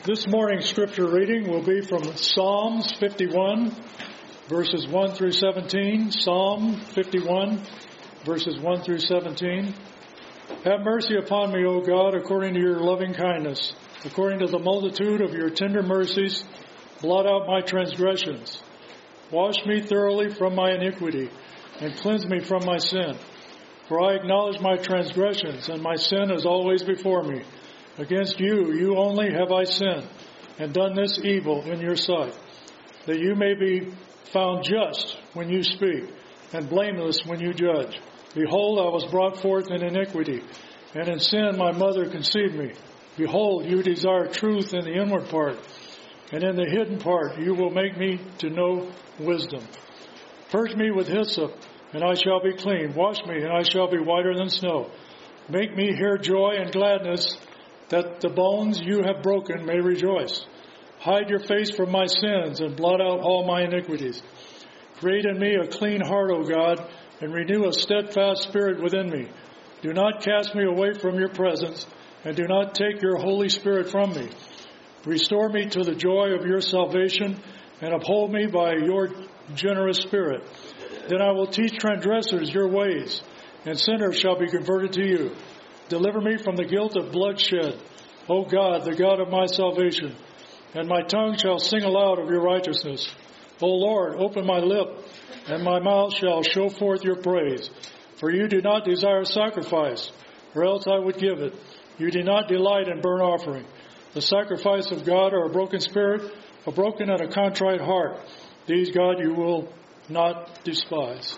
This morning's scripture reading will be from Psalms 51, verses 1 through 17. Psalm 51, verses 1 through 17. Have mercy upon me, O God, according to your loving kindness. According to the multitude of your tender mercies, blot out my transgressions. Wash me thoroughly from my iniquity, and cleanse me from my sin. For I acknowledge my transgressions, and my sin is always before me. Against you only have I sinned, and done this evil in your sight, that you may be found just when you speak, and blameless when you judge. Behold, I was brought forth in iniquity, and in sin my mother conceived me. Behold, you desire truth in the inward part, and in the hidden part you will make me to know wisdom. Purge me with hyssop, and I shall be clean. Wash me, and I shall be whiter than snow. Make me hear joy and gladness, that the bones you have broken may rejoice. Hide your face from my sins and blot out all my iniquities. Create in me a clean heart, O God, and renew a steadfast spirit within me. Do not cast me away from your presence, and do not take your Holy Spirit from me. Restore me to the joy of your salvation, and uphold me by your generous spirit. Then I will teach transgressors your ways, and sinners shall be converted to you. Deliver me from the guilt of bloodshed, O God, the God of my salvation, and my tongue shall sing aloud of your righteousness. O Lord, open my lip, and my mouth shall show forth your praise. For you do not desire sacrifice, or else I would give it. You do not delight in burnt offering. The sacrifice of God are a broken spirit, a broken and a contrite heart. These, God, you will not despise.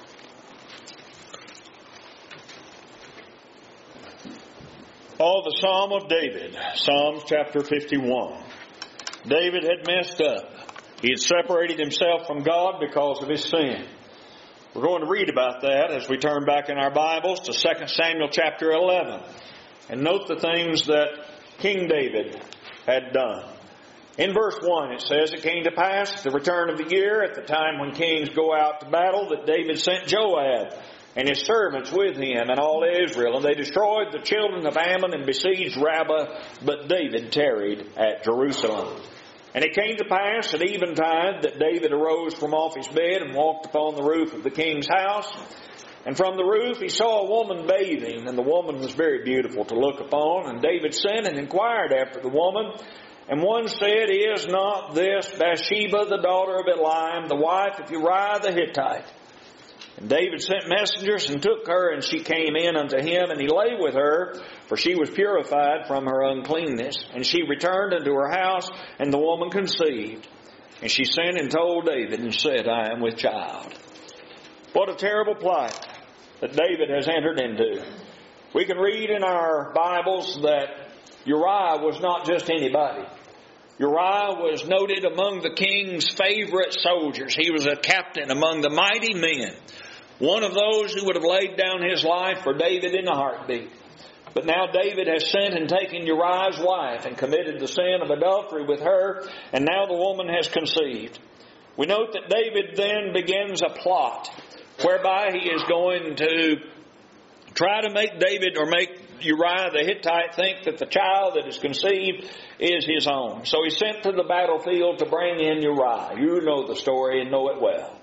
The Psalm of David, Psalms chapter 51. David had messed up. He had separated himself from God because of his sin. We're going to read about that as we turn back in our Bibles to 2 Samuel chapter 11. And note the things that King David had done. In verse 1 it says, It came to pass the return of the year, at the time when kings go out to battle, that David sent Joab and his servants with him and all Israel. And they destroyed the children of Ammon and besieged Rabbah, but David tarried at Jerusalem. And it came to pass at eventide that David arose from off his bed and walked upon the roof of the king's house. And from the roof he saw a woman bathing, and the woman was very beautiful to look upon. And David sent and inquired after the woman. And one said, Is not this Bathsheba, the daughter of Eliam, the wife of Uriah the Hittite? And David sent messengers and took her, and she came in unto him, and he lay with her, for she was purified from her uncleanness. And she returned unto her house, and the woman conceived. And she sent and told David, and said, I am with child. What a terrible plight that David has entered into. We can read in our Bibles that Uriah was not just anybody. Uriah was noted among the king's favorite soldiers. He was a captain among the mighty men. One of those who would have laid down his life for David in a heartbeat. But now David has sent and taken Uriah's wife and committed the sin of adultery with her, and now the woman has conceived. We note that David then begins a plot whereby he is going to try to make David or make Uriah the Hittite think that the child that is conceived is his own. So he sent to the battlefield to bring in Uriah. You know the story and know it well.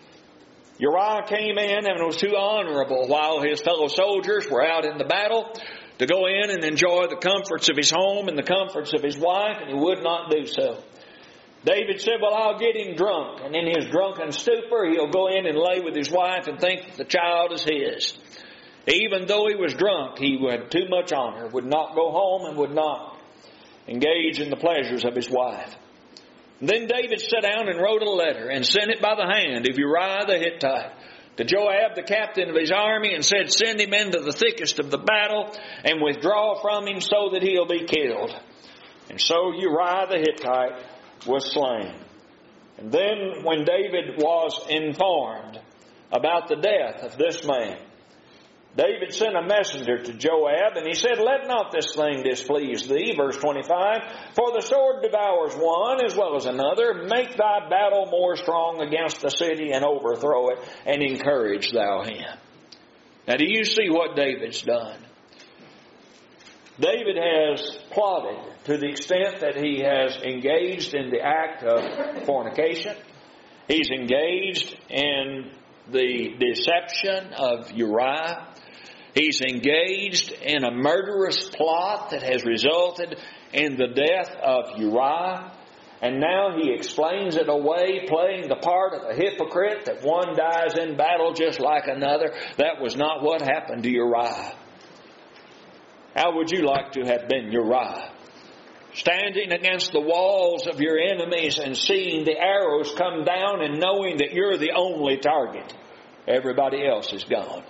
Uriah came in and was too honorable while his fellow soldiers were out in the battle to go in and enjoy the comforts of his home and the comforts of his wife, and he would not do so. David said, Well, I'll get him drunk, and in his drunken stupor he'll go in and lay with his wife and think that the child is his. Even though he was drunk, he had too much honor, would not go home and would not engage in the pleasures of his wife. Then David sat down and wrote a letter and sent it by the hand of Uriah the Hittite to Joab, the captain of his army, and said, Send him into the thickest of the battle and withdraw from him so that he'll be killed. And so Uriah the Hittite was slain. And then when David was informed about the death of this man, David sent a messenger to Joab, and he said, Let not this thing displease thee, verse 25, for the sword devours one as well as another. Make thy battle more strong against the city and overthrow it, and encourage thou him. Now do you see what David's done? David has plotted to the extent that he has engaged in the act of fornication. He's engaged in the deception of Uriah. He's engaged in a murderous plot that has resulted in the death of Uriah. And now he explains it away, playing the part of a hypocrite, that one dies in battle just like another. That was not what happened to Uriah. How would you like to have been Uriah? Standing against the walls of your enemies and seeing the arrows come down and knowing that you're the only target. Everybody else is gone.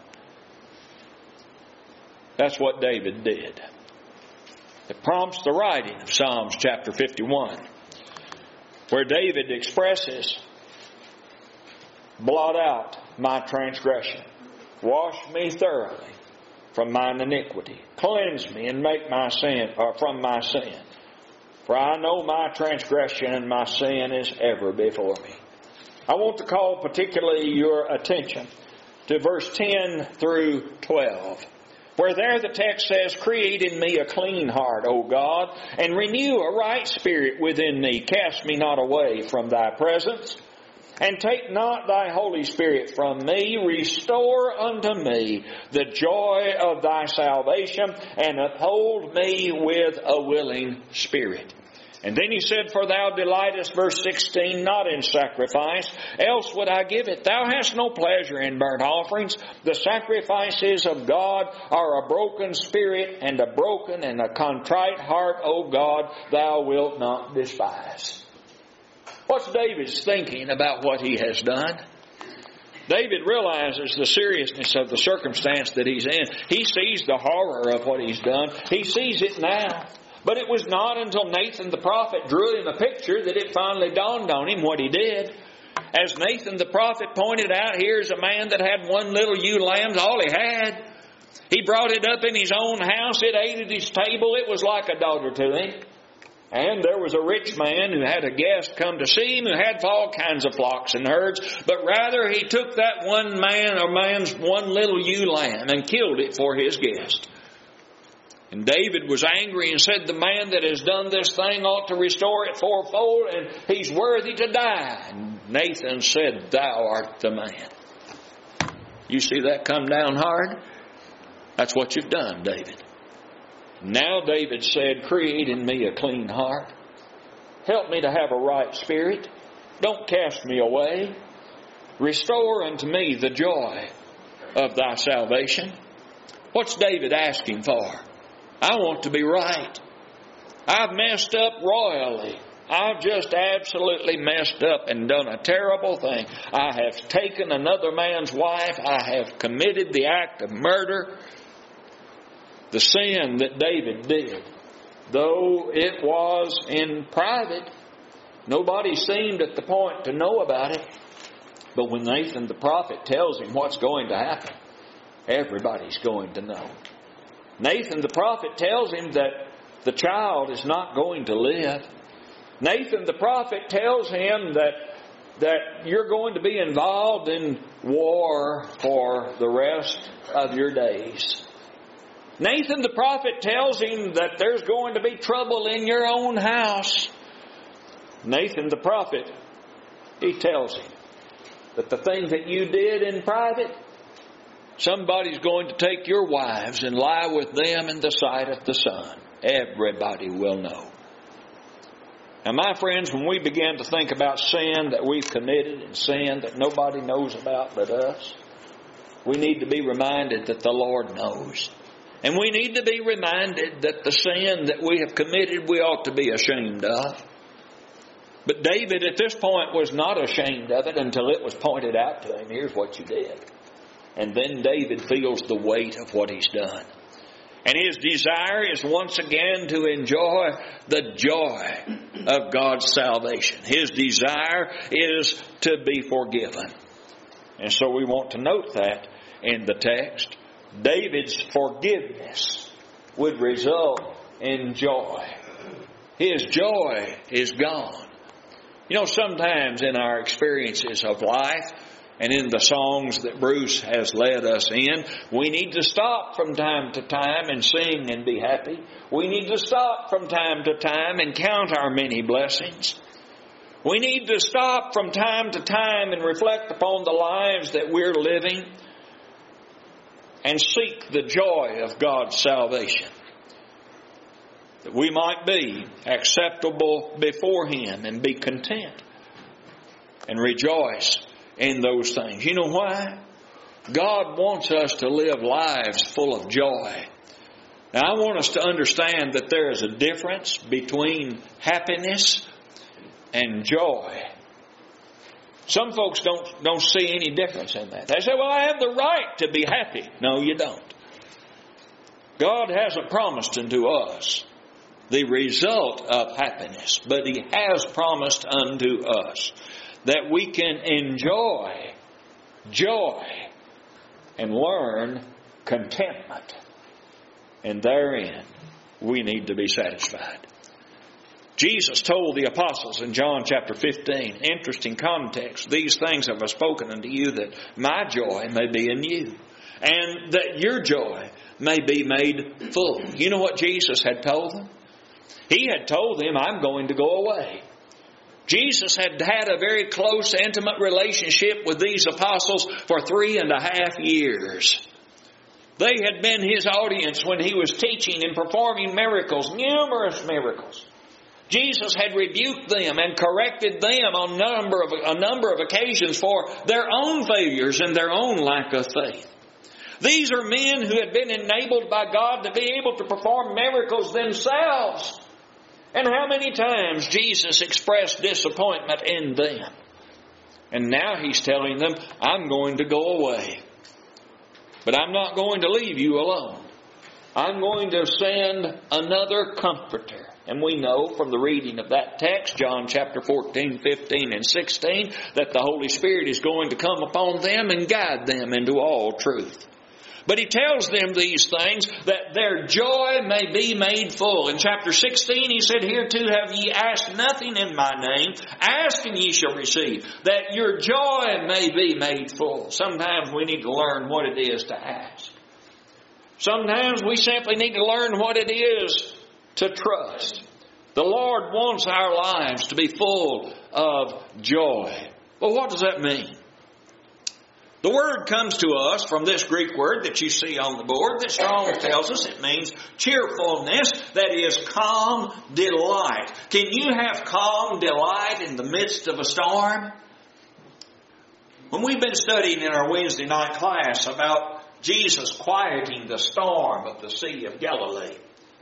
That's what David did. It prompts the writing of Psalms chapter 51, where David expresses, blot out my transgression. Wash me thoroughly from mine iniquity. Cleanse me and make my sin, or from my sin. For I know my transgression and my sin is ever before me. I want to call particularly your attention to verse 10 through 12. Where there the text says, create in me a clean heart, O God, and renew a right spirit within me. Cast me not away from thy presence, and take not thy Holy Spirit from me. Restore unto me the joy of thy salvation, and uphold me with a willing spirit. And then he said, for thou delightest, verse 16, not in sacrifice, else would I give it. Thou hast no pleasure in burnt offerings. The sacrifices of God are a broken spirit, and a broken and a contrite heart, O God, thou wilt not despise. What's David's thinking about what he has done? David realizes the seriousness of the circumstance that he's in. He sees the horror of what he's done. He sees it now. But it was not until Nathan the prophet drew him a picture that it finally dawned on him what he did. As Nathan the prophet pointed out, here's a man that had one little ewe lamb, all he had. He brought it up in his own house. It ate at his table. It was like a daughter to him. And there was a rich man who had a guest come to see him who had all kinds of flocks and herds. But rather he took that man's one little ewe lamb and killed it for his guest. And David was angry and said, the man that has done this thing ought to restore it fourfold, and he's worthy to die. And Nathan said, thou art the man. You see that come down hard? That's what you've done, David. Now David said, create in me a clean heart. Help me to have a right spirit. Don't cast me away. Restore unto me the joy of thy salvation. What's David asking for? I want to be right. I've messed up royally. I've just absolutely messed up and done a terrible thing. I have taken another man's wife. I have committed the act of murder. The sin that David did, though it was in private, nobody seemed at the point to know about it. But when Nathan the prophet tells him what's going to happen, everybody's going to know. Nathan the prophet tells him that the child is not going to live. Nathan the prophet tells him that you're going to be involved in war for the rest of your days. Nathan the prophet tells him that there's going to be trouble in your own house. Nathan the prophet, he tells him that the thing that you did in private, somebody's going to take your wives and lie with them in the sight of the sun. Everybody will know. Now, my friends, when we begin to think about sin that we've committed and sin that nobody knows about but us, we need to be reminded that the Lord knows. And we need to be reminded that the sin that we have committed, we ought to be ashamed of. But David at this point was not ashamed of it until it was pointed out to him. Here's what you did. And then David feels the weight of what he's done. And his desire is once again to enjoy the joy of God's salvation. His desire is to be forgiven. And so we want to note that in the text. David's forgiveness would result in joy. His joy is gone. You know, sometimes in our experiences of life, and in the songs that Bruce has led us in. We need to stop from time to time and sing and be happy. We need to stop from time to time and count our many blessings. We need to stop from time to time and reflect upon the lives that we're living and seek the joy of God's salvation, that we might be acceptable before Him and be content and rejoice in those things. You know why? God wants us to live lives full of joy. Now, I want us to understand that there is a difference between happiness and joy. Some folks don't see any difference in that. They say, well, I have the right to be happy. No, you don't. God hasn't promised unto us the result of happiness, but He has promised unto us that we can enjoy joy and learn contentment. And therein we need to be satisfied. Jesus told the apostles in John chapter 15, interesting context, these things have I spoken unto you that my joy may be in you, and that your joy may be made full. You know what Jesus had told them? He had told them, I'm going to go away. Jesus had had a very close, intimate relationship with these apostles for 3.5 years. They had been His audience when He was teaching and performing miracles, numerous miracles. Jesus had rebuked them and corrected them on a number of occasions for their own failures and their own lack of faith. These are men who had been enabled by God to be able to perform miracles themselves. And how many times Jesus expressed disappointment in them. And now He's telling them, I'm going to go away. But I'm not going to leave you alone. I'm going to send another comforter. And we know from the reading of that text, John chapter 14, 15, and 16, that the Holy Spirit is going to come upon them and guide them into all truth. But He tells them these things that their joy may be made full. In chapter 16 He said, Hereto have ye asked nothing in my name. Ask and ye shall receive, that your joy may be made full. Sometimes we need to learn what it is to ask. Sometimes we simply need to learn what it is to trust. The Lord wants our lives to be full of joy. Well, what does that mean? The word comes to us from this Greek word that you see on the board that Strong's tells us it means cheerfulness, that is calm delight. Can you have calm delight in the midst of a storm? When we've been studying in our Wednesday night class about Jesus quieting the storm of the Sea of Galilee,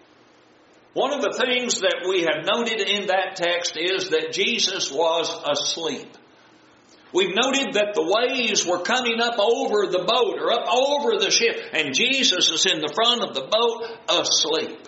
one of the things that we have noted in that text is that Jesus was asleep. We've noted that the waves were coming up over the boat or up over the ship, and Jesus is in the front of the boat asleep.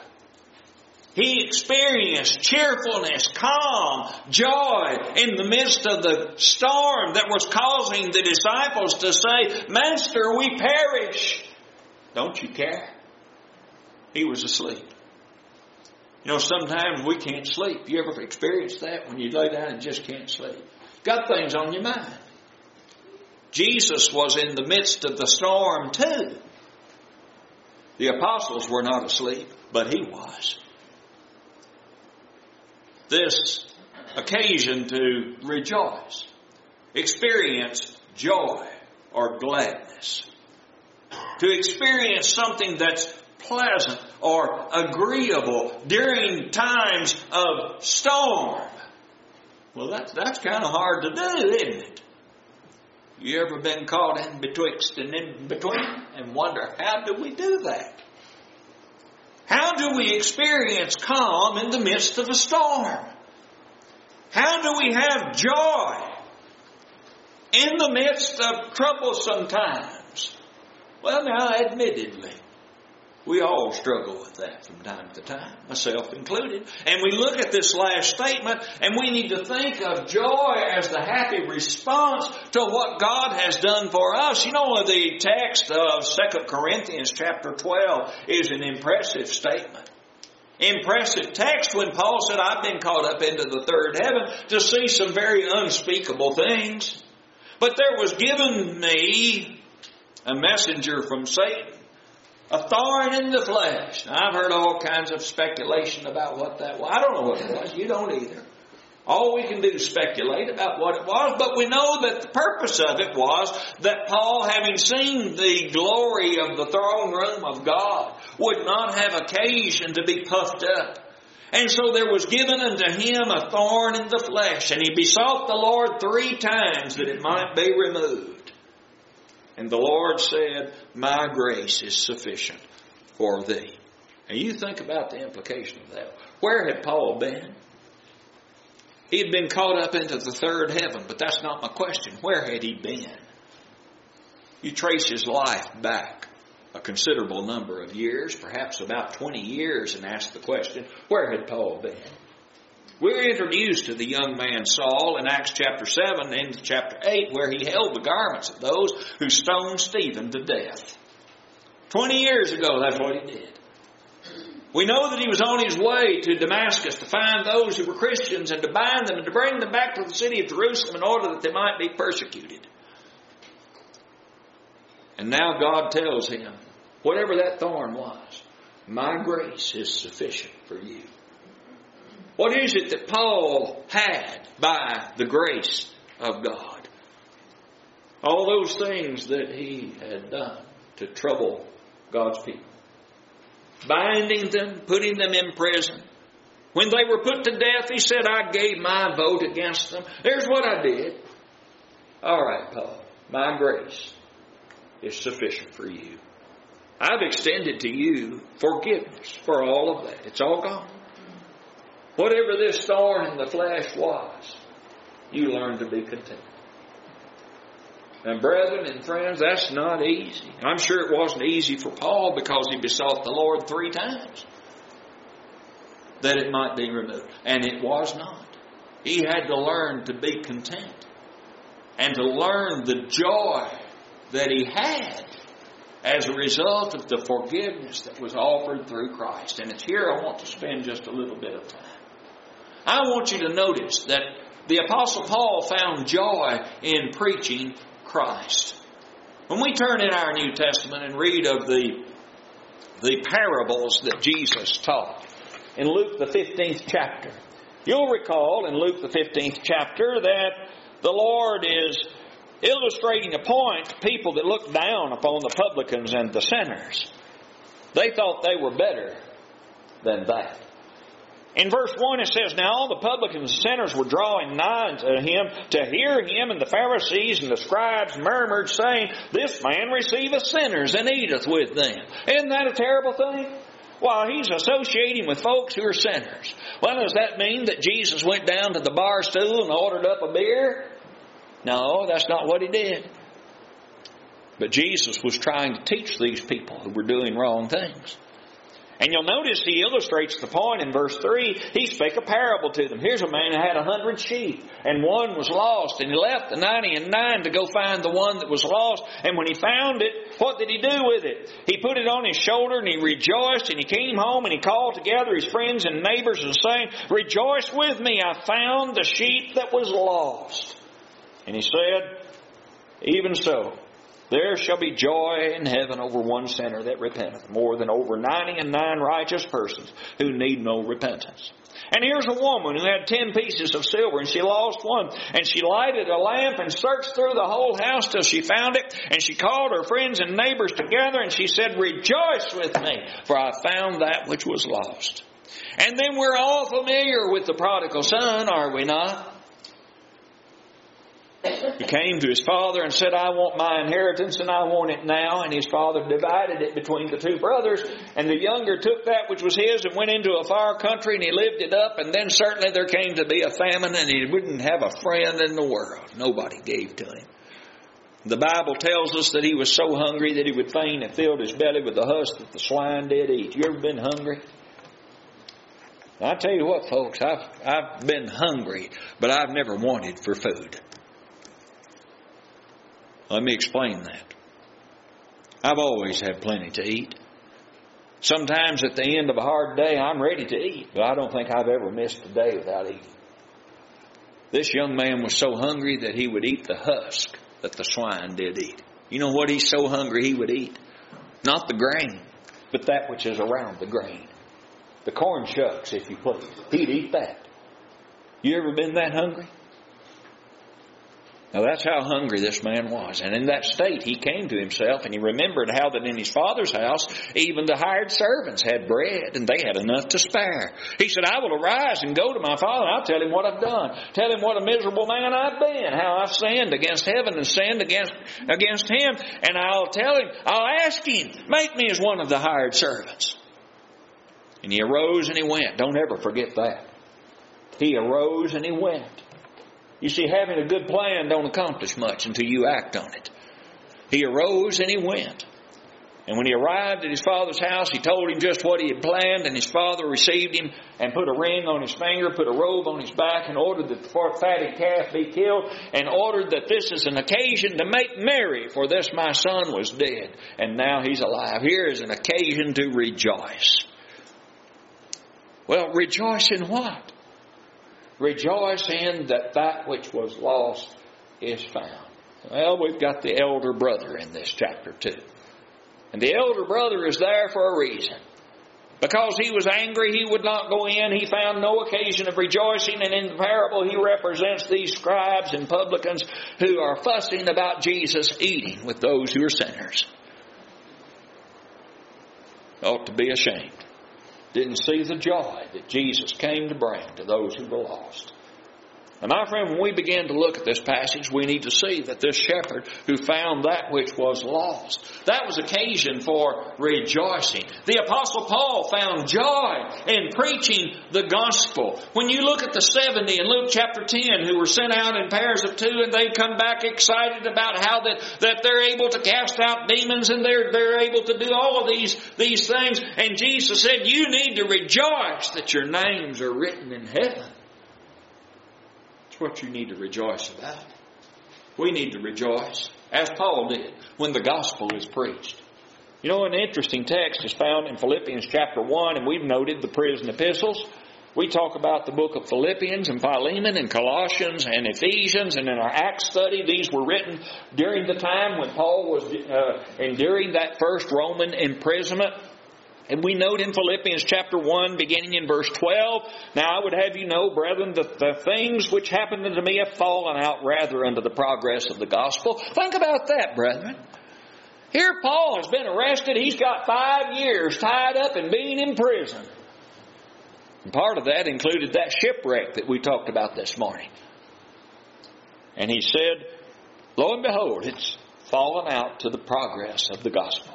He experienced cheerfulness, calm, joy in the midst of the storm that was causing the disciples to say, Master, we perish. Don't you care? He was asleep. You know, sometimes we can't sleep. You ever experienced that when you lay down and just can't sleep? Got things on your mind. Jesus was in the midst of the storm too. The apostles were not asleep, but He was. This occasion to rejoice, experience joy or gladness, to experience something that's pleasant or agreeable during times of storm. Well, that's kind of hard to do, isn't it? You ever been caught in betwixt and in between and wonder, how do we do that? How do we experience calm in the midst of a storm? How do we have joy in the midst of troublesome times? Well, now, admittedly, we all struggle with that from time to time, myself included. And we look at this last statement and we need to think of joy as the happy response to what God has done for us. You know, the text of 2 Corinthians chapter 12 is an impressive statement. Impressive text when Paul said, I've been caught up into the third heaven to see some very unspeakable things. But there was given me a messenger from Satan, a thorn in the flesh. Now, I've heard all kinds of speculation about what that was. I don't know what it was. You don't either. All we can do is speculate about what it was, but we know that the purpose of it was that Paul, having seen the glory of the throne room of God, would not have occasion to be puffed up. And so there was given unto him a thorn in the flesh, and he besought the Lord 3 times that it might be removed. And the Lord said, my grace is sufficient for thee. And you think about the implication of that. Where had Paul been? He had been caught up into the third heaven, but that's not my question. Where had he been? You trace his life back a considerable number of years, perhaps about 20 years, and ask the question, where had Paul been? We're introduced to the young man Saul in Acts chapter 7 and chapter 8, where he held the garments of those who stoned Stephen to death. 20 years ago, that's what he did. We know that he was on his way to Damascus to find those who were Christians and to bind them and to bring them back to the city of Jerusalem in order that they might be persecuted. And now God tells him, whatever that thorn was, my grace is sufficient for you. What is it that Paul had by the grace of God? All those things that he had done to trouble God's people. Binding them, putting them in prison. When they were put to death, he said, I gave my vote against them. Here's what I did. All right, Paul, my grace is sufficient for you. I've extended to you forgiveness for all of that. It's all gone. Whatever this thorn in the flesh was, you learn to be content. And brethren and friends, that's not easy. I'm sure it wasn't easy for Paul because he besought the Lord 3 times that it might be removed. And it was not. He had to learn to be content and to learn the joy that he had as a result of the forgiveness that was offered through Christ. And it's here I want to spend just a little bit of time. I want you to notice that the Apostle Paul found joy in preaching Christ. When we turn in our New Testament and read of the parables that Jesus taught in Luke the 15th chapter, you'll recall in Luke the 15th chapter that the Lord is illustrating a point to people that look down upon the publicans and the sinners. They thought they were better than that. In verse 1 it says, now all the publicans and sinners were drawing nigh unto him to hear him, and the Pharisees and the scribes murmured, saying, this man receiveth sinners and eateth with them. Isn't that a terrible thing? Why, he's associating with folks who are sinners. Well, does that mean that Jesus went down to the bar stool and ordered up a beer? No, that's not what he did. But Jesus was trying to teach these people who were doing wrong things. And you'll notice he illustrates the point in verse 3. He spake a parable to them. Here's a man who had 100 sheep, and one was lost, and he left the 99 to go find the one that was lost. And when he found it, what did he do with it? He put it on his shoulder, and he rejoiced, and he came home, and he called together his friends and neighbors, and saying, rejoice with me, I found the sheep that was lost. And he said, even so, there shall be joy in heaven over one sinner that repenteth, more than over 99 righteous persons who need no repentance. And here's a woman who had 10 pieces of silver, and she lost one. And she lighted a lamp and searched through the whole house till she found it. And she called her friends and neighbors together, and she said, rejoice with me, for I found that which was lost. And then we're all familiar with the prodigal son, are we not? He came to his father and said, I want my inheritance and I want it now. And his father divided it between the 2 brothers. And the younger took that which was his and went into a far country, and he lived it up. And then certainly there came to be a famine, and he wouldn't have a friend in the world. Nobody gave to him. The Bible tells us that he was so hungry that he would fain have filled his belly with the husk that the swine did eat. You ever been hungry? I tell you what, folks, I've been hungry, but I've never wanted for food. Let me explain that. I've always had plenty to eat. Sometimes at the end of a hard day, I'm ready to eat, but I don't think I've ever missed a day without eating. This young man was so hungry that he would eat the husk that the swine did eat. You know what he's so hungry he would eat? Not the grain, but that which is around the grain. The corn shucks, if you please. He'd eat that. You ever been that hungry? Now that's how hungry this man was. And in that state he came to himself, and he remembered how that in his father's house even the hired servants had bread, and they had enough to spare. He said, I will arise and go to my father, and I'll tell him what I've done. Tell him what a miserable man I've been, how I've sinned against heaven and sinned against him. And I'll tell him, I'll ask him, make me as one of the hired servants. And he arose and he went. Don't ever forget that. He arose and he went. You see, having a good plan don't accomplish much until you act on it. He arose and he went. And when he arrived at his father's house, he told him just what he had planned, and his father received him and put a ring on his finger, put a robe on his back, and ordered that the fatted calf be killed, and ordered that this is an occasion to make merry, for this my son was dead, and now he's alive. Here is an occasion to rejoice. Well, rejoice in what? Rejoice in that which was lost is found. Well, we've got the elder brother in this chapter too. And the elder brother is there for a reason. Because he was angry, he would not go in. He found no occasion of rejoicing. And in the parable, he represents these scribes and publicans who are fussing about Jesus eating with those who are sinners. Ought to be ashamed. Didn't see the joy that Jesus came to bring to those who were lost. And my friend, when we begin to look at this passage, we need to see that this shepherd who found that which was lost, that was occasion for rejoicing. The Apostle Paul found joy in preaching the gospel. When you look at the 70 in Luke chapter 10 who were sent out in pairs of 2, and they come back excited about how that they're able to cast out demons, and they're able to do all of these things. And Jesus said, you need to rejoice that your names are written in heaven. That's what you need to rejoice about. We need to rejoice, as Paul did, when the gospel is preached. You know, an interesting text is found in Philippians chapter 1, and we've noted the prison epistles. We talk about the book of Philippians and Philemon and Colossians and Ephesians, and in our Acts study, these were written during the time when Paul was enduring that first Roman imprisonment. And we note in Philippians chapter 1, beginning in verse 12, now I would have you know, brethren, that the things which happened unto me have fallen out rather unto the progress of the gospel. Think about that, brethren. Here Paul has been arrested. He's got 5 years tied up and being in prison. And part of that included that shipwreck that we talked about this morning. And he said, lo and behold, it's fallen out to the progress of the gospel.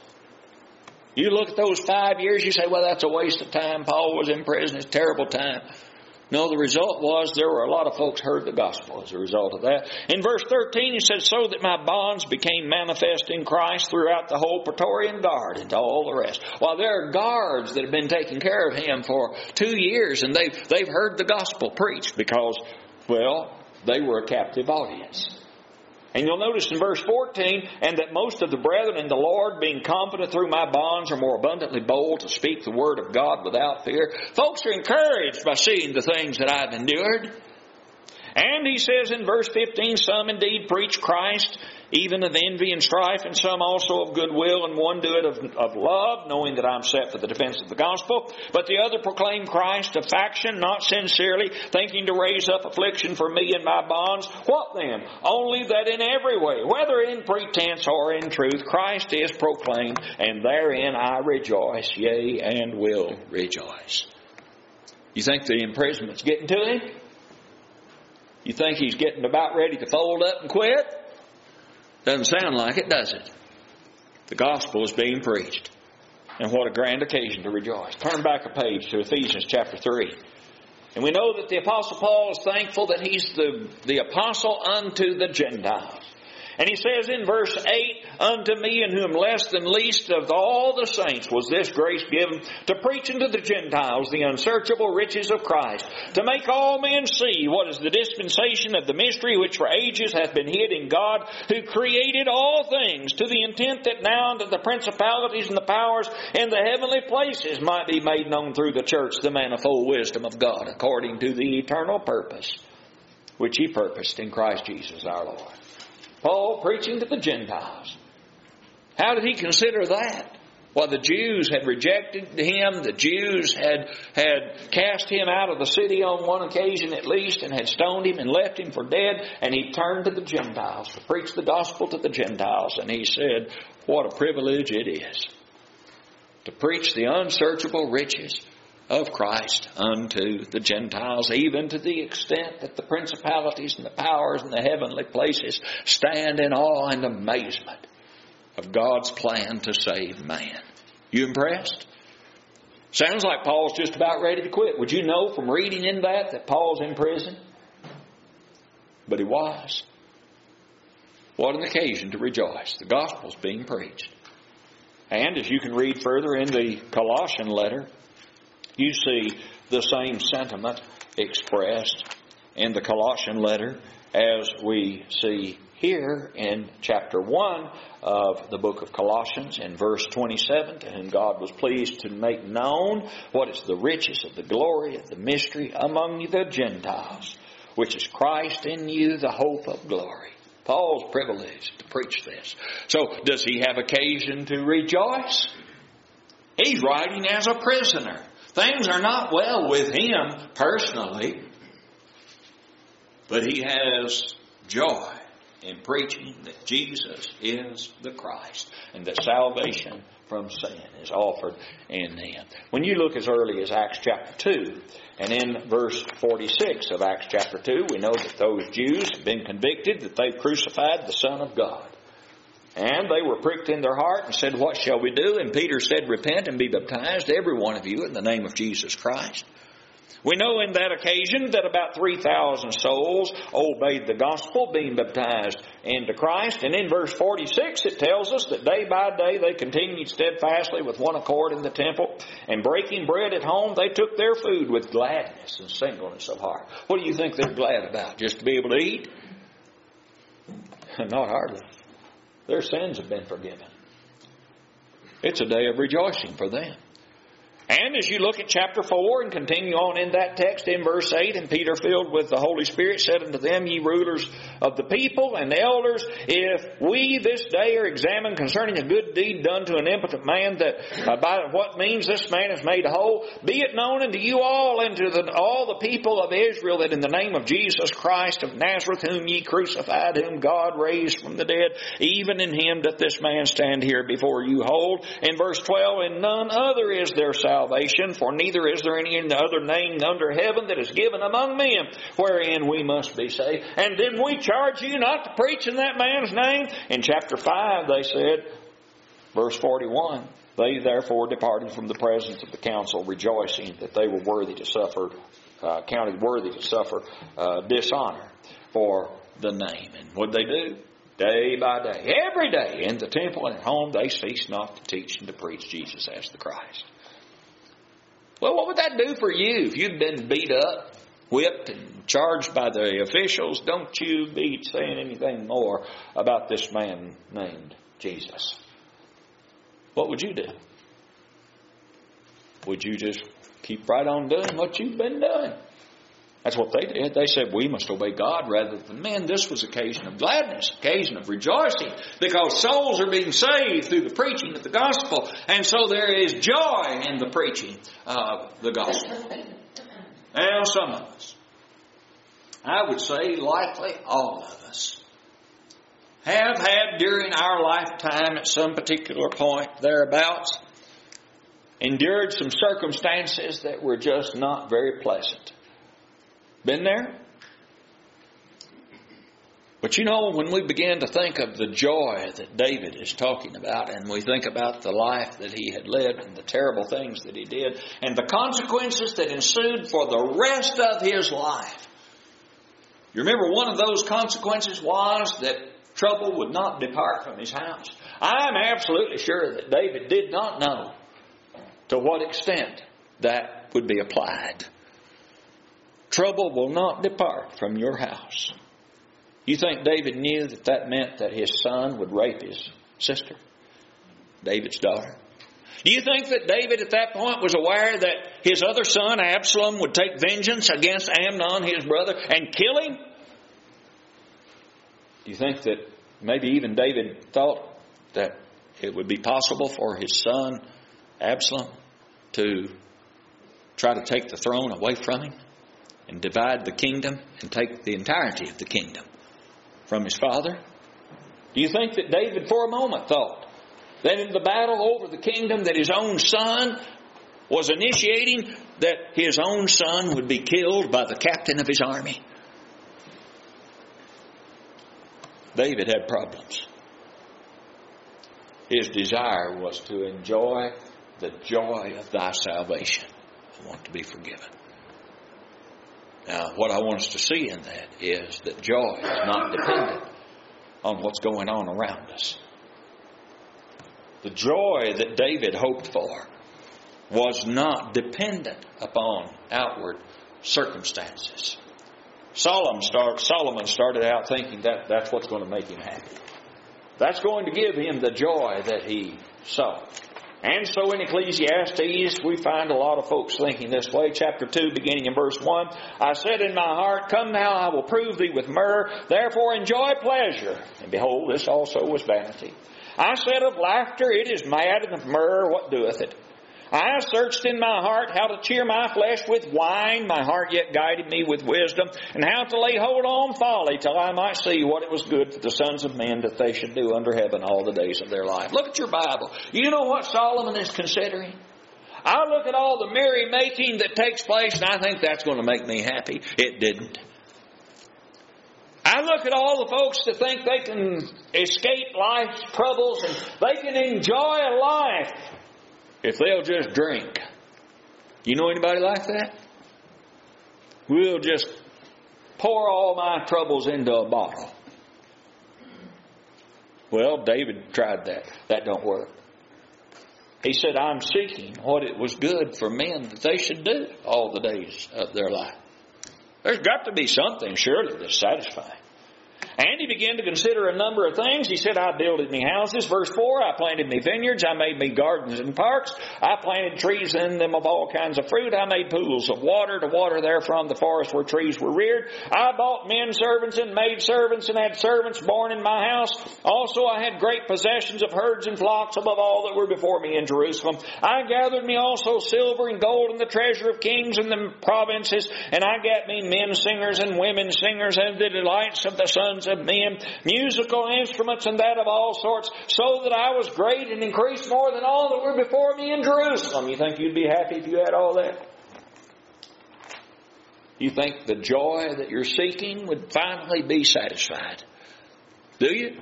You look at those 5 years, you say, well, that's a waste of time. Paul was in prison. It's a terrible time. No, the result was there were a lot of folks heard the gospel as a result of that. In verse 13, he said, so that my bonds became manifest in Christ throughout the whole Praetorian Guard and to all the rest. While there are guards that have been taking care of him for 2 years, and they've heard the gospel preached because, well, they were a captive audience. And you'll notice in verse 14, and that most of the brethren in the Lord, being confident through my bonds, are more abundantly bold to speak the word of God without fear. Folks are encouraged by seeing the things that I've endured. And he says in verse 15, some indeed preach Christ, even of envy and strife, and some also of goodwill, and one do it of love, knowing that I'm set for the defense of the gospel. But the other proclaim Christ of faction, not sincerely, thinking to raise up affliction for me in my bonds. What then? Only that in every way, whether in pretense or in truth, Christ is proclaimed, and therein I rejoice, yea, and will rejoice. You think the imprisonment's getting to him? You think he's getting about ready to fold up and quit? Doesn't sound like it, does it? The gospel is being preached. And what a grand occasion to rejoice. Turn back a page to Ephesians chapter 3. And we know that the Apostle Paul is thankful that he's the apostle unto the Gentiles. And he says in verse 8, unto me, in whom less than least of all the saints was this grace given, to preach unto the Gentiles the unsearchable riches of Christ, to make all men see what is the dispensation of the mystery which for ages hath been hid in God, who created all things, to the intent that now unto the principalities and the powers in the heavenly places might be made known through the church the manifold wisdom of God, according to the eternal purpose which He purposed in Christ Jesus our Lord. Paul preaching to the Gentiles. How did he consider that? Well, the Jews had rejected him. The Jews had cast him out of the city on one occasion at least and had stoned him and left him for dead. And he turned to the Gentiles to preach the gospel to the Gentiles. And he said, what a privilege it is to preach the unsearchable riches of Christ unto the Gentiles, even to the extent that the principalities and the powers in the heavenly places stand in awe and amazement of God's plan to save man. You impressed? Sounds like Paul's just about ready to quit. Would you know from reading in that Paul's in prison? But he was. What an occasion to rejoice. The gospel's being preached. And as you can read further in the Colossian letter, you see the same sentiment expressed in the Colossian letter as we see here in chapter 1 of the book of Colossians in verse 27, to whom God was pleased to make known what is the riches of the glory of the mystery among the Gentiles, which is Christ in you, the hope of glory. Paul's privileged to preach this. So does he have occasion to rejoice? He's writing as a prisoner. Things are not well with him personally, but he has joy in preaching that Jesus is the Christ and that salvation from sin is offered in Him. When you look as early as Acts chapter 2, and in verse 46 of Acts chapter 2, we know that those Jews have been convicted that they've crucified the Son of God. And they were pricked in their heart and said, what shall we do? And Peter said, repent and be baptized, every one of you, in the name of Jesus Christ. We know in that occasion that about 3,000 souls obeyed the gospel, being baptized into Christ. And in verse 46 it tells us that day by day they continued steadfastly with one accord in the temple, and breaking bread at home they took their food with gladness and singleness of heart. What do you think they're glad about? Just to be able to eat? Not hardly. Their sins have been forgiven. It's a day of rejoicing for them. And as you look at chapter 4 and continue on in that text in verse 8, and Peter filled with the Holy Spirit said unto them, ye rulers of the people and the elders, if we this day are examined concerning a good deed done to an impotent man, that by what means this man is made whole, be it known unto you all and to all the people of Israel that in the name of Jesus Christ of Nazareth, whom ye crucified, whom God raised from the dead, even in him doth this man stand here before you whole. In verse 12, and none other is there salvation, for neither is there any other name under heaven that is given among men wherein we must be saved. And didn't we charge you not to preach in that man's name? In chapter 5 they said, verse 41, they therefore departed from the presence of the council, rejoicing that they were worthy to suffer, counted worthy to suffer dishonor for the name. And what did they do? Day by day, every day in the temple and at home, they ceased not to teach and to preach Jesus as the Christ. Well, what would that do for you if you'd been beat up, whipped, and charged by the officials? Don't you be saying anything more about this man named Jesus. What would you do? Would you just keep right on doing what you've been doing? That's what they did. They said, we must obey God rather than men. This was occasion of gladness, occasion of rejoicing, because souls are being saved through the preaching of the gospel. And so there is joy in the preaching of the gospel. Now, some of us, I would say likely all of us, have had during our lifetime at some particular point thereabouts endured some circumstances that were just not very pleasant. Been there? But you know, when we begin to think of the joy that David is talking about, and we think about the life that he had lived and the terrible things that he did and the consequences that ensued for the rest of his life. You remember one of those consequences was that trouble would not depart from his house. I'm absolutely sure that David did not know to what extent that would be applied. Trouble will not depart from your house. You think David knew that that meant that his son would rape his sister, David's daughter? Do you think that David at that point was aware that his other son, Absalom, would take vengeance against Amnon, his brother, and kill him? Do you think that Maybe even David thought that it would be possible for his son Absalom to try to take the throne away from him and divide the kingdom and take the entirety of the kingdom from his father. Do you think that David for a moment thought that in the battle over the kingdom that his own son was initiating, that his own son would be killed by the captain of his army? David had problems. His desire was to enjoy the joy of thy salvation. I want to be forgiven. Now, what I want us to see in that is that joy is not dependent on what's going on around us. The joy that David hoped for was not dependent upon outward circumstances. Solomon started out thinking that that's what's going to make him happy. That's going to give him the joy that he sought. And so in Ecclesiastes, we find a lot of folks thinking this way. Chapter 2, beginning in verse 1, I said in my heart, come now, I will prove thee with myrrh, therefore enjoy pleasure. And behold, this also was vanity. I said of laughter, it is mad, and of myrrh, what doeth it? I searched in my heart how to cheer my flesh with wine. My heart yet guided me with wisdom, and how to lay hold on folly, till I might see what it was good for the sons of men that they should do under heaven all the days of their life. Look at your Bible. You know what Solomon is considering? I look at all the merrymaking that takes place, and I think that's going to make me happy. It didn't. I look at all the folks that think they can escape life's troubles and they can enjoy life if they'll just drink. You know anybody like that? We'll just pour all my troubles into a bottle. Well, David tried that. That don't work. He said, I'm seeking what it was good for men that they should do all the days of their life. There's got to be something, surely, that's satisfying. And he began to consider a number of things. He said, I builded me houses. Verse 4, I planted me vineyards. I made me gardens and parks. I planted trees in them of all kinds of fruit. I made pools of water to water therefrom the forest where trees were reared. I bought men servants and maid servants and had servants born in my house. Also I had great possessions of herds and flocks above all that were before me in Jerusalem. I gathered me also silver and gold and the treasure of kings and the provinces. And I gat me men singers and women singers and the delights of the sons of men, musical instruments and that of all sorts, so that I was great and increased more than all that were before me in Jerusalem. You think you'd be happy if you had all that? You think the joy that you're seeking would finally be satisfied? Do you?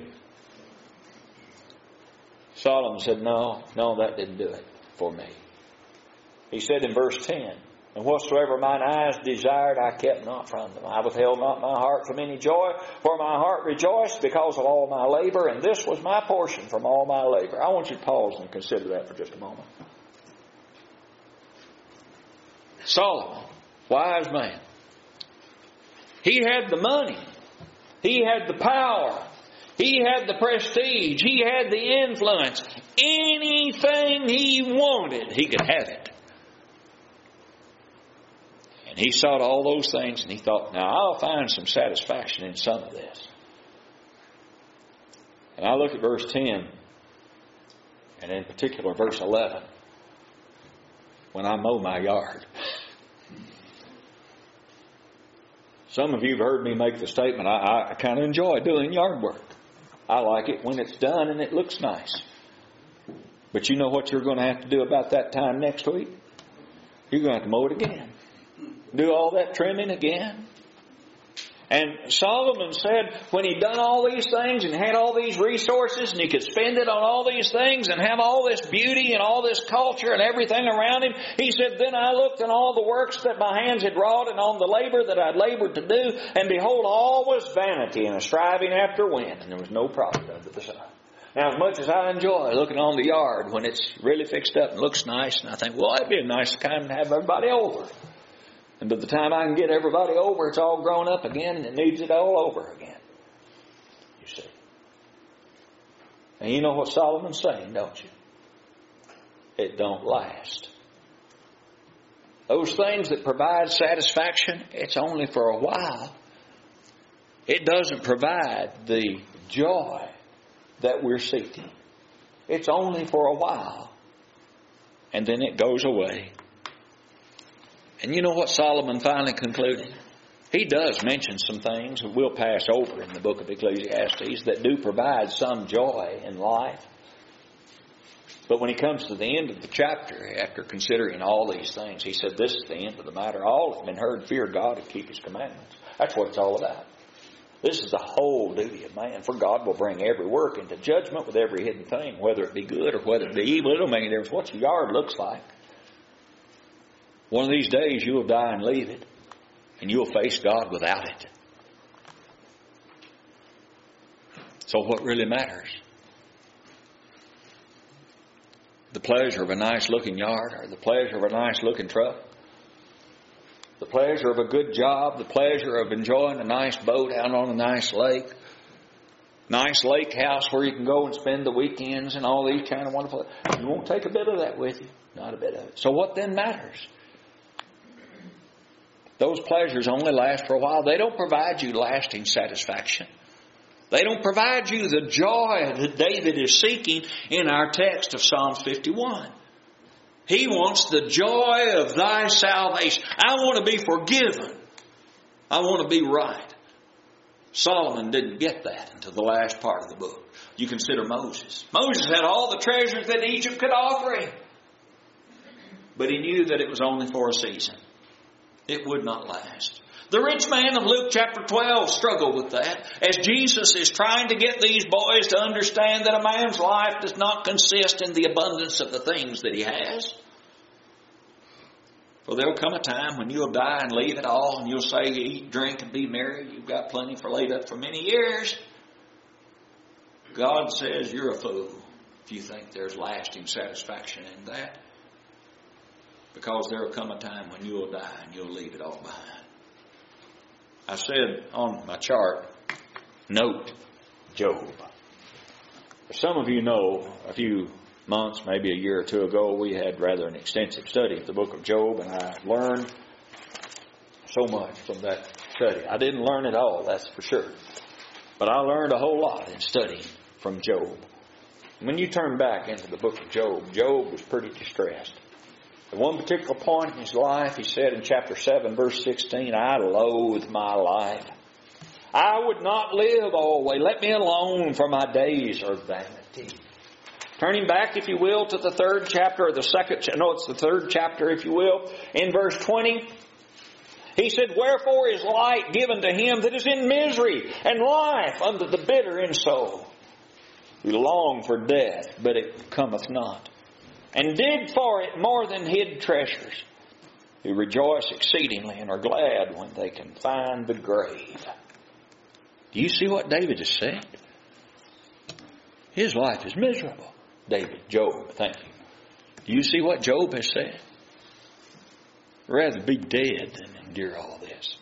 Solomon said, no, that didn't do it for me. He said in verse 10, and whatsoever mine eyes desired, I kept not from them. I withheld not my heart from any joy, for my heart rejoiced because of all my labor, and this was my portion from all my labor. I want you to pause and consider that for just a moment. Solomon, wise man. He had the money. He had the power. He had the prestige. He had the influence. Anything he wanted, he could have it. And he sought all those things and he thought, now I'll find some satisfaction in some of this. And I look at verse 10, and in particular verse 11, when I mow my yard. Some of you have heard me make the statement, I kind of enjoy doing yard work. I like it when it's done and it looks nice. But you know what you're going to have to do about that time next week? You're going to have to mow it again. Do all that trimming again. And Solomon said when he'd done all these things and had all these resources and he could spend it on all these things and have all this beauty and all this culture and everything around him, he said, then I looked on all the works that my hands had wrought and on the labor that I'd labored to do, and behold, all was vanity and a striving after wind, and there was no profit under the sun. Now, as much as I enjoy looking on the yard when it's really fixed up and looks nice, and I think, well, it'd be a nice time to have everybody over. And by the time I can get everybody over, it's all grown up again and it needs it all over again. You see. And you know what Solomon's saying, don't you? It don't last. Those things that provide satisfaction, it's only for a while. It doesn't provide the joy that we're seeking. It's only for a while. And then it goes away. And you know what Solomon finally concluded? He does mention some things that we'll pass over in the book of Ecclesiastes that do provide some joy in life. But when he comes to the end of the chapter, after considering all these things, he said, this is the end of the matter. All that have been heard, fear God and keep His commandments. That's what it's all about. This is the whole duty of man. For God will bring every work into judgment with every hidden thing, whether it be good or whether it be evil. It don't make any difference what your yard looks like. One of these days you will die and leave it, and you'll face God without it. So what really matters? The pleasure of a nice looking yard, or the pleasure of a nice looking truck? The pleasure of a good job, the pleasure of enjoying a nice boat out on a nice lake, nice lake house where you can go and spend the weekends and all these kind of wonderful things. You won't take a bit of that with you. Not a bit of it. So what then matters? Those pleasures only last for a while. They don't provide you lasting satisfaction. They don't provide you the joy that David is seeking in our text of Psalms 51. He wants the joy of thy salvation. I want to be forgiven. I want to be right. Solomon didn't get that until the last part of the book. You consider Moses. Moses had all the treasures that Egypt could offer him. But he knew that it was only for a season. It would not last. The rich man of Luke chapter 12 struggled with that as Jesus is trying to get these boys to understand that a man's life does not consist in the abundance of the things that he has. For there will come a time when you'll die and leave it all, and you'll say, eat, drink, and be merry. You've got plenty for laid up for many years. God says you're a fool if you think there's lasting satisfaction in that. Because there will come a time when you'll die and you'll leave it all behind. I said on my chart, note Job. Some of you know, a few months, maybe a year or two ago, we had rather an extensive study of the book of Job, and I learned so much from that study. I didn't learn it all, that's for sure. But I learned a whole lot in studying from Job. When you turn back into the book of Job, Job was pretty distressed. At one particular point in his life, he said in chapter 7, verse 16, I loathe my life. I would not live always. Let me alone, for my days are vanity. Turning back, if you will, to the third chapter, or the second, no, it's the third chapter, if you will, in verse 20, he said, wherefore is light given to him that is in misery, and life unto the bitter in soul, who long for death, but it cometh not. And dig for it more than hid treasures, who rejoice exceedingly and are glad when they can find the grave. Do you see what David is saying? His life is miserable. Job, thank you. Do you see what Job has said? Rather be dead than endure all this.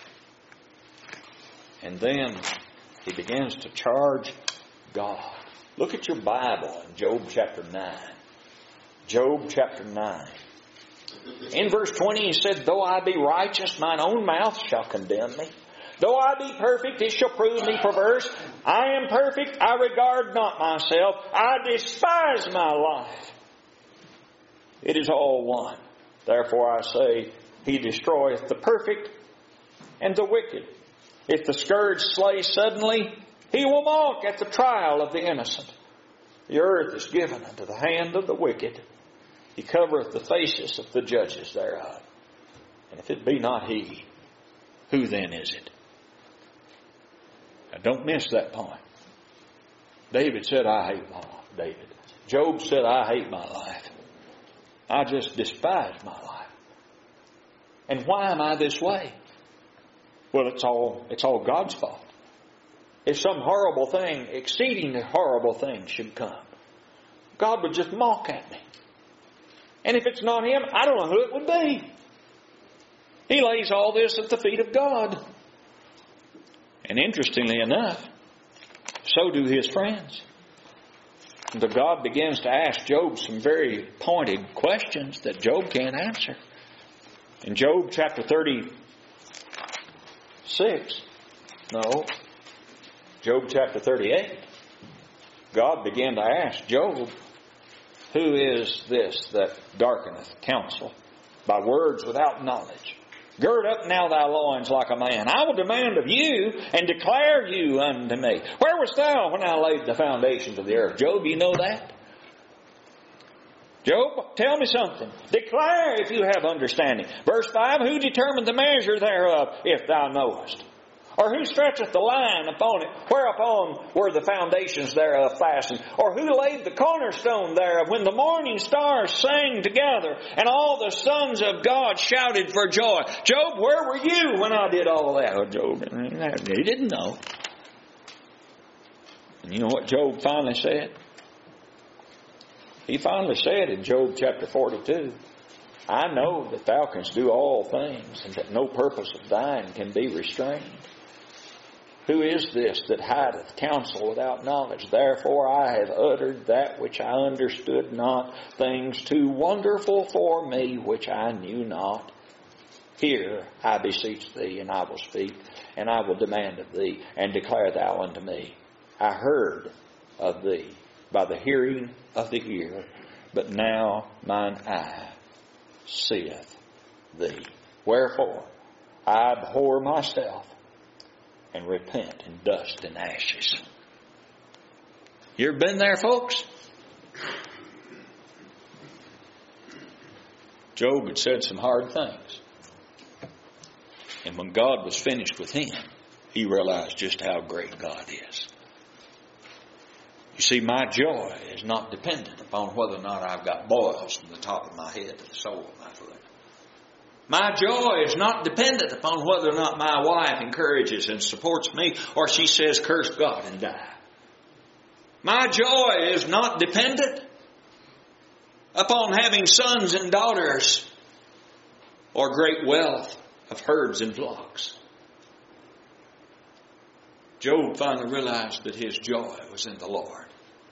And then he begins to charge God. Look at your Bible in Job chapter 9. Job chapter 9. In verse 20 he said, though I be righteous, mine own mouth shall condemn me. Though I be perfect, it shall prove me perverse. I am perfect, I regard not myself. I despise my life. It is all one. Therefore I say, he destroyeth the perfect and the wicked. If the scourge slay suddenly, he will mock at the trial of the innocent. The earth is given unto the hand of the wicked. He covereth the faces of the judges thereof. And if it be not he, who then is it? Now don't miss that point. David said, I hate my life. Job said, I hate my life. I just despise my life. And why am I this way? Well, it's all God's fault. If some horrible thing, exceedingly horrible thing should come, God would just mock at me. And if it's not Him, I don't know who it would be. He lays all this at the feet of God. And interestingly enough, so do his friends. And so God begins to ask Job some very pointed questions that Job can't answer. In Job chapter 36, Job chapter 38, God began to ask Job, who is this that darkeneth counsel by words without knowledge? Gird up now thy loins like a man. I will demand of you and declare you unto me. Where wast thou when I laid the foundations of the earth? Job, you know that? Job, tell me something. Declare if you have understanding. Verse 5, who determined the measure thereof, if thou knowest? Or who stretcheth the line upon it, whereupon were the foundations thereof fastened? Or who laid the cornerstone thereof, when the morning stars sang together, and all the sons of God shouted for joy? Job, where were you when I did all that? Oh, Job, he didn't know. And you know what Job finally said? He finally said in Job chapter 42, I know that thou canst do all things, and that no purpose of thine can be restrained. Who is this that hideth counsel without knowledge? Therefore I have uttered that which I understood not, things too wonderful for me which I knew not. Hear, I beseech thee, and I will speak, and I will demand of thee, and declare thou unto me. I heard of thee by the hearing of the ear, but now mine eye seeth thee. Wherefore I abhor myself, and repent in dust and ashes. You ever been there, folks? Job had said some hard things. And when God was finished with him, he realized just how great God is. You see, my joy is not dependent upon whether or not I've got boils from the top of my head to the sole of my foot. My joy is not dependent upon whether or not my wife encourages and supports me, or she says, curse God and die. My joy is not dependent upon having sons and daughters or great wealth of herds and flocks. Job finally realized that his joy was in the Lord.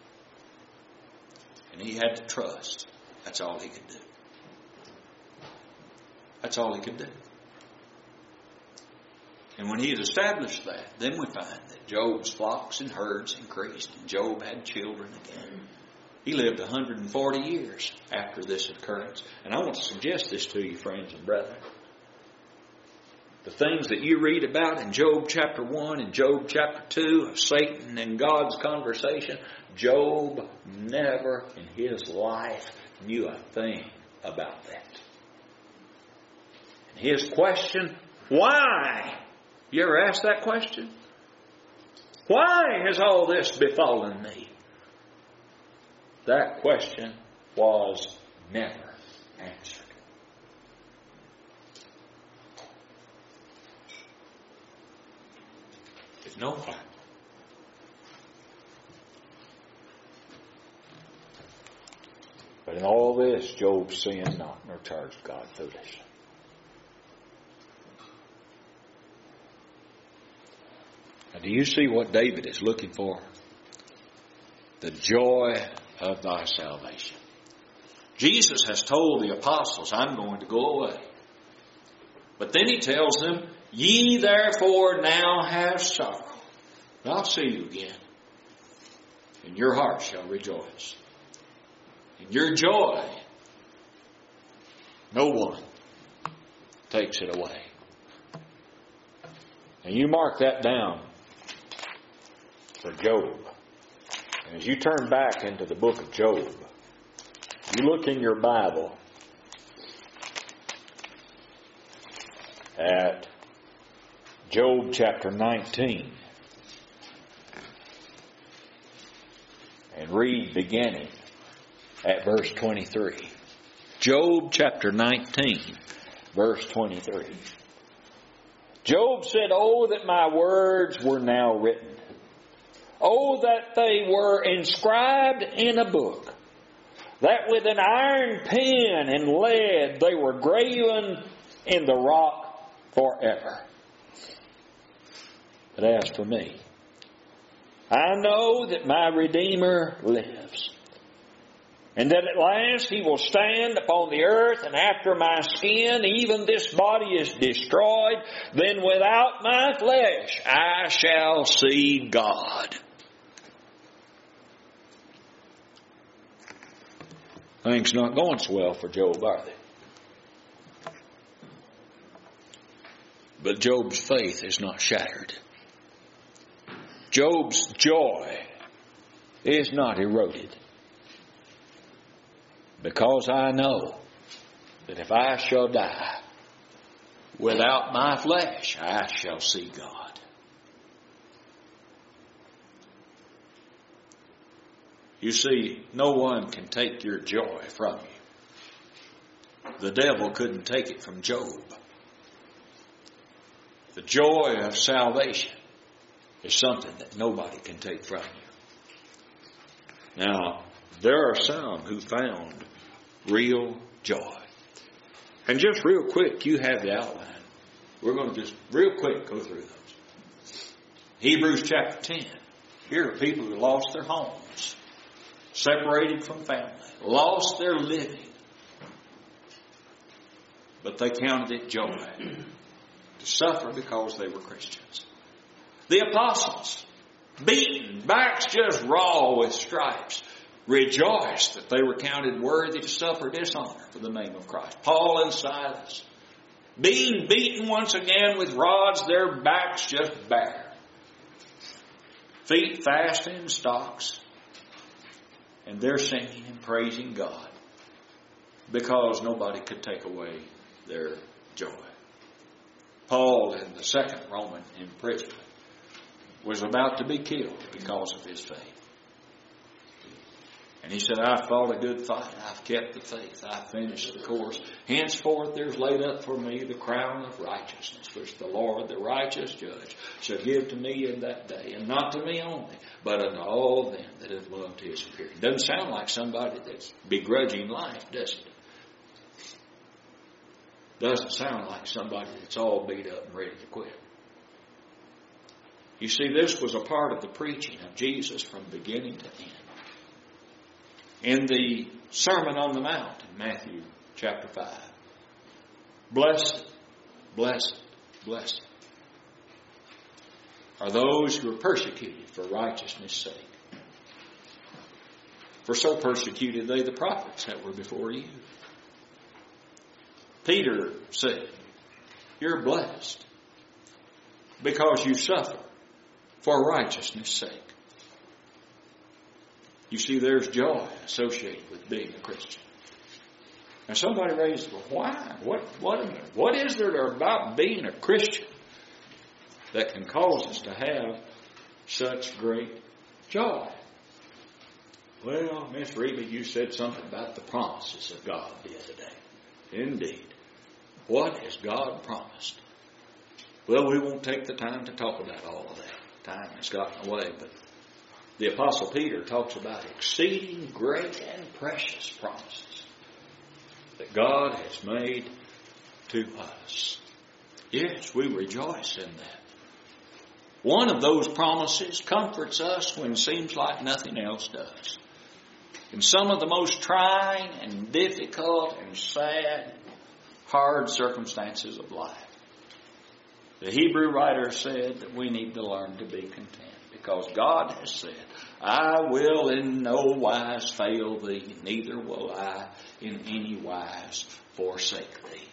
And he had to trust. That's all he could do. That's all he could do. And when he had established that, then we find that Job's flocks and herds increased, and Job had children again. He lived 140 years after this occurrence. And I want to suggest this to you, friends and brethren. The things that you read about in Job chapter 1 and Job chapter 2 of Satan and God's conversation, Job never in his life knew a thing about that. And his question, why? You ever asked that question? Why has all this befallen me? That question was never answered. There's no why. But in all this, Job sinned not, nor charged God foolish. Now, do you see what David is looking for? The joy of thy salvation. Jesus has told the apostles, I'm going to go away. But then he tells them, ye therefore now have sorrow. But I'll see you again. And your heart shall rejoice. And your joy, no one takes it away. And you mark that down for Job. And as you turn back into the book of Job, you look in your Bible at Job chapter 19 and read beginning at verse 23. Job chapter 19, verse 23. Job said, oh, that my words were now written. Oh, that they were inscribed in a book, that with an iron pen and lead they were graven in the rock forever. But as for me, I know that my Redeemer lives, and that at last he will stand upon the earth, and after my skin, even this body is destroyed, then without my flesh I shall see God. Things not going so well for Job, are they? But Job's faith is not shattered. Job's joy is not eroded. Because I know that if I shall die, without my flesh I shall see God. You see, no one can take your joy from you. The devil couldn't take it from Job. The joy of salvation is something that nobody can take from you. Now, there are some who found real joy. And just real quick, you have the outline. We're going to just real quick go through those. Hebrews chapter 10. Here are people who lost their homes, separated from family, lost their living. But they counted it joy to suffer because they were Christians. The apostles, beaten, backs just raw with stripes, rejoiced that they were counted worthy to suffer dishonor for the name of Christ. Paul and Silas, being beaten once again with rods, their backs just bare, feet fast in stocks, and they're singing and praising God because nobody could take away their joy. Paul, in the second Roman imprisonment, was about to be killed because of his faith. And he said, I've fought a good fight. I've kept the faith. I've finished the course. Henceforth there's laid up for me the crown of righteousness, which the Lord, the righteous judge, shall give to me in that day. And not to me only, but unto all them that have loved his appearing. Doesn't sound like somebody that's begrudging life, does it? Doesn't sound like somebody that's all beat up and ready to quit. You see, this was a part of the preaching of Jesus from beginning to end. In the Sermon on the Mount in Matthew chapter 5, blessed, blessed, blessed are those who are persecuted for righteousness' sake. For so persecuted they the prophets that were before you. Peter said, you're blessed because you suffer for righteousness' sake. You see, there's joy associated with being a Christian. Now somebody raised, well, why? What is there about being a Christian that can cause us to have such great joy? Well, Miss Reba, you said something about the promises of God the other day. Indeed. What has God promised? Well, we won't take the time to talk about all of that. Time has gotten away, but the Apostle Peter talks about exceeding great and precious promises that God has made to us. Yes, we rejoice in that. One of those promises comforts us when it seems like nothing else does. In some of the most trying and difficult and sad, hard circumstances of life, the Hebrew writer said that we need to learn to be content. Because God has said, I will in no wise fail thee, neither will I in any wise forsake thee.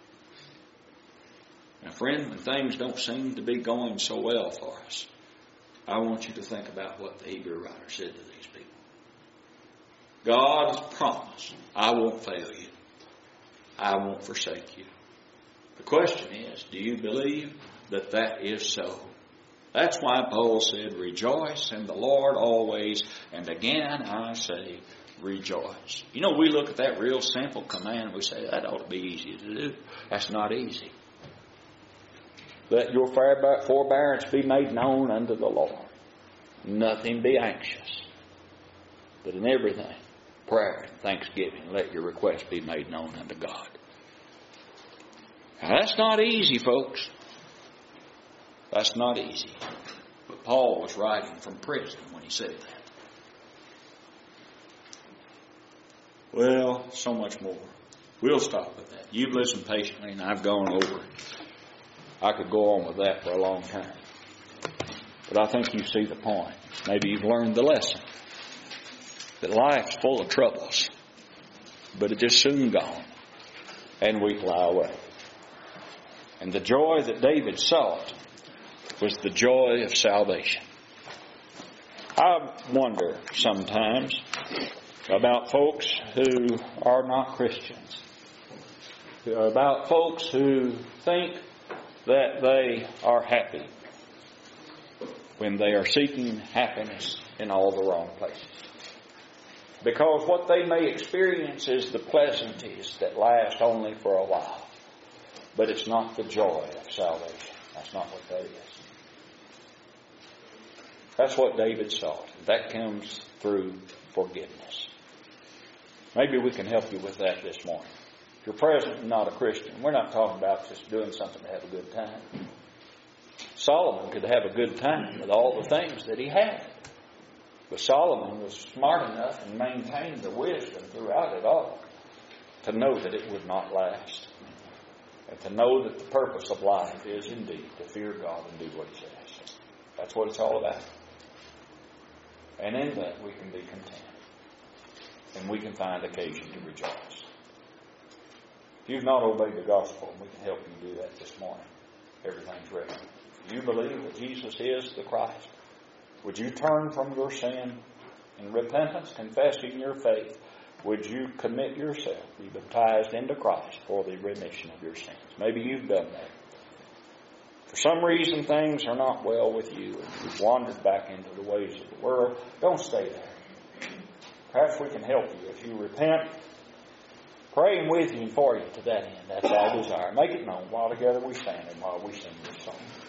Now friend, when things don't seem to be going so well for us, I want you to think about what the Hebrew writer said to these people. God has promised, I won't fail you. I won't forsake you. The question is, do you believe that that is so? That's why Paul said, rejoice in the Lord always, and again I say, rejoice. You know, we look at that real simple command and we say, that ought to be easy to do. That's not easy. Let your forbearance be made known unto the Lord. Nothing be anxious, but in everything, prayer and thanksgiving, let your requests be made known unto God. Now, that's not easy, folks. That's not easy. But Paul was writing from prison when he said that. Well, so much more. We'll stop with that. You've listened patiently and I've gone over it. I could go on with that for a long time. But I think you see the point. Maybe you've learned the lesson. That life's full of troubles. but it is soon gone, and we fly away. And the joy that David sought was the joy of salvation. I wonder sometimes about folks who are not Christians, about folks who think that they are happy when they are seeking happiness in all the wrong places. Because what they may experience is the pleasantries that last only for a while. But it's not the joy of salvation. That's not what that is. That's what David sought. That comes through forgiveness. Maybe we can help you with that this morning. If you're present and not a Christian, we're not talking about just doing something to have a good time. Solomon could have a good time with all the things that he had. But Solomon was smart enough and maintained the wisdom throughout it all to know that it would not last. And to know that the purpose of life is indeed to fear God and do what He says. That's what it's all about. And in that we can be content. And we can find occasion to rejoice. If you've not obeyed the gospel, we can help you do that this morning. Everything's ready. Do you believe that Jesus is the Christ? Would you turn from your sin in repentance, confessing your faith? Would you commit yourself, be baptized into Christ for the remission of your sins? Maybe you've done that. For some reason, things are not well with you, and you've wandered back into the ways of the world. Don't stay there. Perhaps we can help you. If you repent, praying with you and for you to that end. That's our desire. Make it known while together we stand and while we sing this song.